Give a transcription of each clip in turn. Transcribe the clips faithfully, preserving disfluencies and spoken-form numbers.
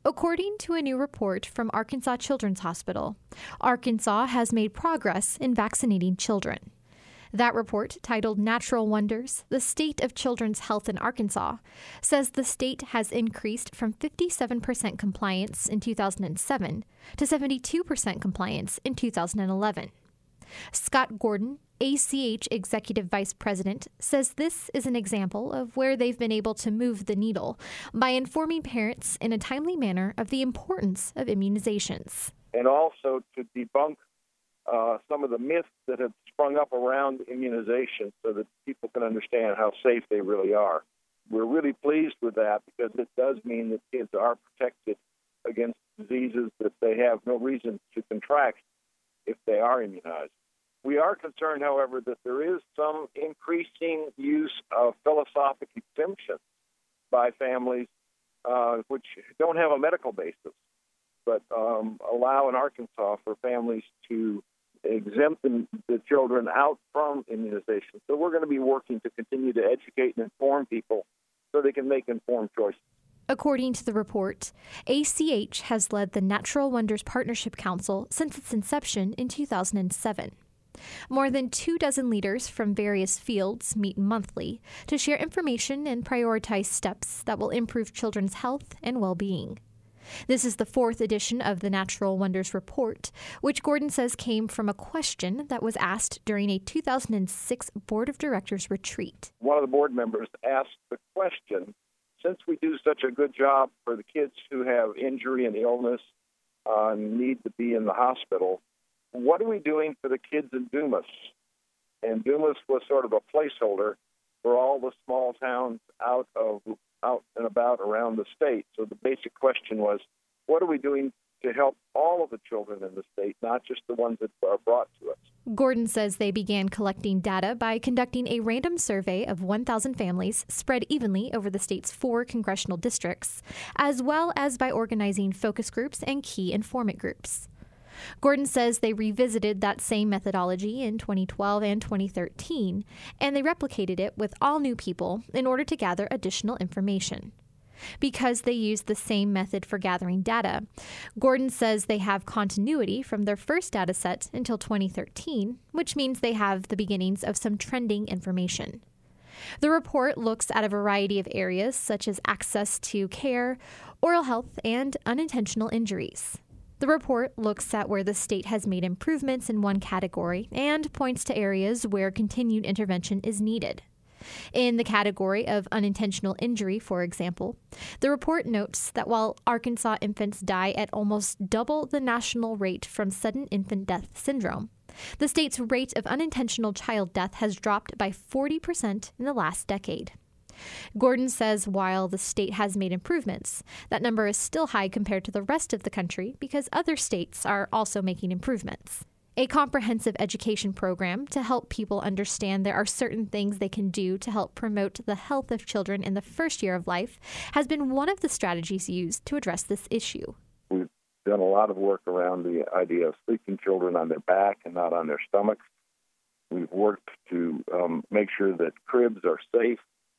According to a new report from Arkansas Children's Hospital, Arkansas has made progress in vaccinating children. That report, titled Natural Wonders, The State of Children's Health in Arkansas, says the state has increased from fifty-seven percent compliance in two thousand seven to seventy-two percent compliance in two thousand eleven. Scott Gordon, A C H Executive Vice President, says this is an example of where they've been able to move the needle by informing parents in a timely manner of the importance of immunizations. And also to debunk uh, some of the myths that have sprung up around immunization so that people can understand how safe they really are. We're really pleased with that because it does mean that kids are protected against diseases that they have no reason to contract if they are immunized. We are concerned, however, that there is some increasing use of philosophic exemptions by families uh, which don't have a medical basis, but um, allow in Arkansas for families to exempt the, the children out from immunization. So we're going to be working to continue to educate and inform people so they can make informed choices. According to the report, A C H has led the Natural Wonders Partnership Council since its inception in two thousand seven. More than two dozen leaders from various fields meet monthly to share information and prioritize steps that will improve children's health and well-being. This is the fourth edition of the Natural Wonders Report, which Gordon says came from a question that was asked during a two thousand six Board of Directors retreat. One of the board members asked the question, since we do such a good job for the kids who have injury and illness uh, and need to be in the hospital, what are we doing for the kids in Dumas? And Dumas was sort of a placeholder for all the small towns out of out and about around the state. So the basic question was, what are we doing to help all of the children in the state, not just the ones that are brought to us? Gordon says they began collecting data by conducting a random survey of one thousand families spread evenly over the state's four congressional districts, as well as by organizing focus groups and key informant groups. Gordon says they revisited that same methodology in twenty twelve and twenty thirteen, and they replicated it with all new people in order to gather additional information. Because they used the same method for gathering data, Gordon says they have continuity from their first data set until twenty thirteen, which means they have the beginnings of some trending information. The report looks at a variety of areas such as access to care, oral health, and unintentional injuries. The report looks at where the state has made improvements in one category and points to areas where continued intervention is needed. In the category of unintentional injury, for example, the report notes that while Arkansas infants die at almost double the national rate from sudden infant death syndrome, the state's rate of unintentional child death has dropped by forty percent in the last decade. Gordon says while the state has made improvements, that number is still high compared to the rest of the country because other states are also making improvements. A comprehensive education program to help people understand there are certain things they can do to help promote the health of children in the first year of life has been one of the strategies used to address this issue. We've done a lot of work around the idea of sleeping children on their back and not on their stomachs. We've worked to um, make sure that cribs are safe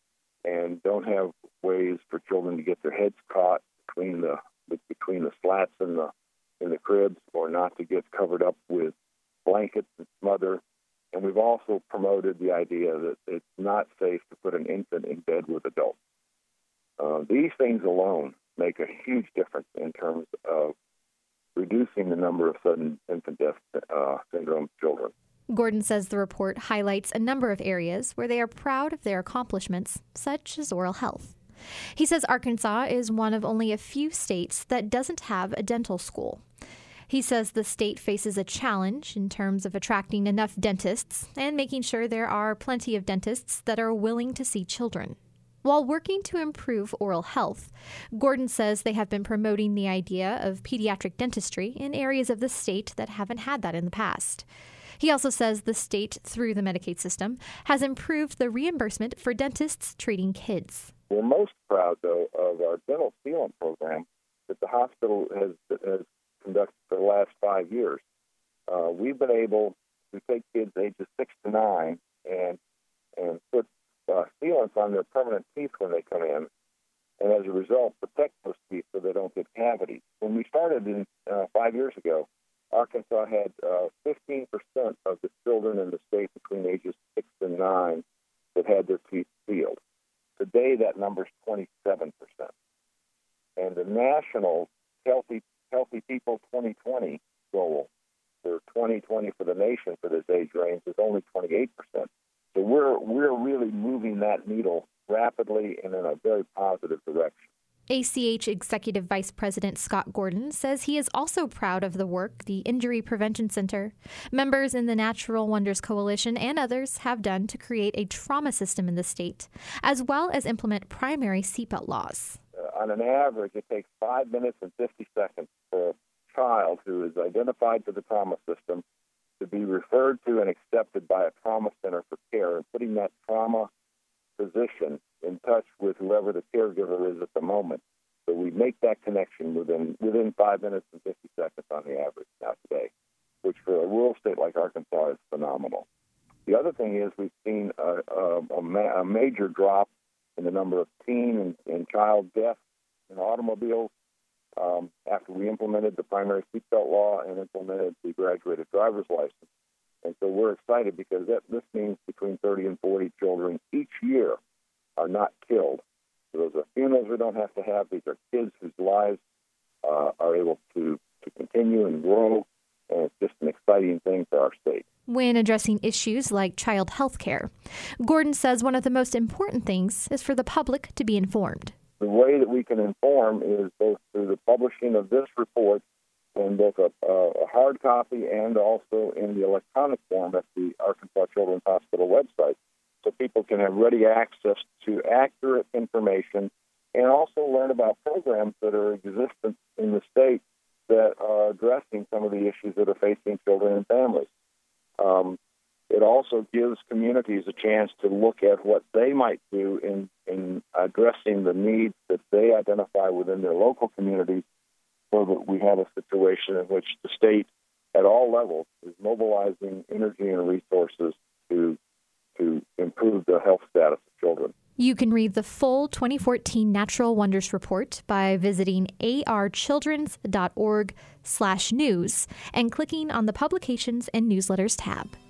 and don't have ways for children to get their heads caught between the between the slats in the in the cribs, or not to get covered up with blankets and smother. And we've also promoted the idea that it's not safe to put an infant in bed with adults. Uh, these things alone make a huge difference in terms of reducing the number of sudden infant death uh, syndrome children. Gordon says the report highlights a number of areas where they are proud of their accomplishments, such as oral health. He says Arkansas is one of only a few states that doesn't have a dental school. He says the state faces a challenge in terms of attracting enough dentists and making sure there are plenty of dentists that are willing to see children. While working to improve oral health, Gordon says they have been promoting the idea of pediatric dentistry in areas of the state that haven't had that in the past. He also says the state, through the Medicaid system, has improved the reimbursement for dentists treating kids. We're most proud, though, of our dental sealant program that the hospital has, has conducted for the last five years. Uh, we've been able to take kids ages six to nine and and put uh, sealants on their permanent teeth when they come in, and as a result, protect those teeth so they don't get cavities. When we started in uh, five years ago, Arkansas had uh, fifteen percent of the children in the state between ages six and nine that had their teeth sealed. Today, that number is twenty-seven percent. And the national Healthy Healthy People twenty twenty goal for twenty twenty for the nation for this age range is only twenty-eight percent. So we're we're really moving that needle rapidly and in a very positive direction. A C H Executive Vice President Scott Gordon says he is also proud of the work the Injury Prevention Center, members in the Natural Wonders Coalition, and others have done to create a trauma system in the state, as well as implement primary seatbelt laws. Uh, on an average, it takes five minutes and fifty seconds for a child who is identified to the trauma system to be referred to and accepted by a trauma center for care, and putting that trauma physician in touch with whoever the caregiver is at the moment. So we make that connection within within five minutes and fifty seconds on the average now today, which for a rural state like Arkansas is phenomenal. The other thing is we've seen a, a, a, ma- a major drop in the number of teen and, and child deaths in automobiles um, after we implemented the primary seatbelt law and implemented the graduated driver's license. And so we're excited because that, this means between thirty and forty children each year are not killed. So those are funerals we don't have to have. These are kids whose lives uh, are able to, to continue and grow, and it's just an exciting thing for our state. When addressing issues like child health care, Gordon says one of the most important things is for the public to be informed. The way that we can inform is both through the publishing of this report in both a, a hard copy and also in the electronic form at the Arkansas Children's Hospital website, so people can have ready access to accurate information and also learn about programs that are existent in the state that are addressing some of the issues that are facing children and families. Um, it also gives communities a chance to look at what they might do in, in addressing the needs that they identify within their local communities, so that we have a situation in which the state at all levels is mobilizing energy and resources to to improve the health status of children. You can read the full twenty fourteen Natural Wonders Report by visiting archildrens dot org slash news and clicking on the Publications and Newsletters tab.